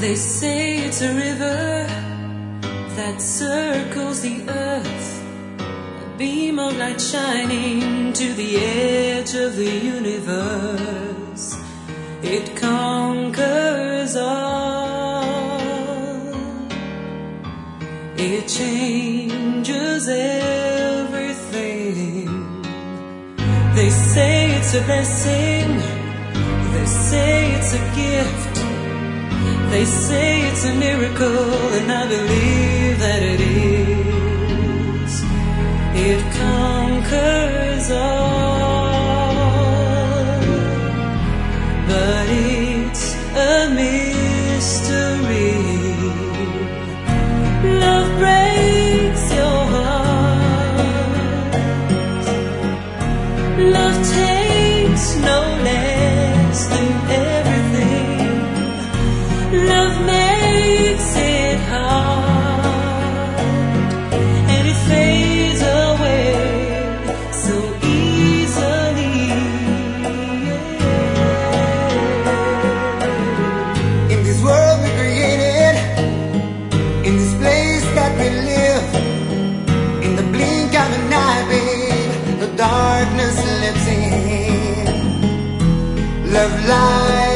They say it's a river that circles the earth, a beam of light shining to the edge of the universe. It conquers all. It changes everything. They say it's a blessing. They say it's a gift. They say it's a miracle, and I believe that it is. It conquers all, but it's a mystery. Love breaks your heart. Love takes no less than everything. Love makes it hard, and it fades away so easily. In this world we created, in this place that we live, in the blink of an eye, babe, the darkness lives in. Love lies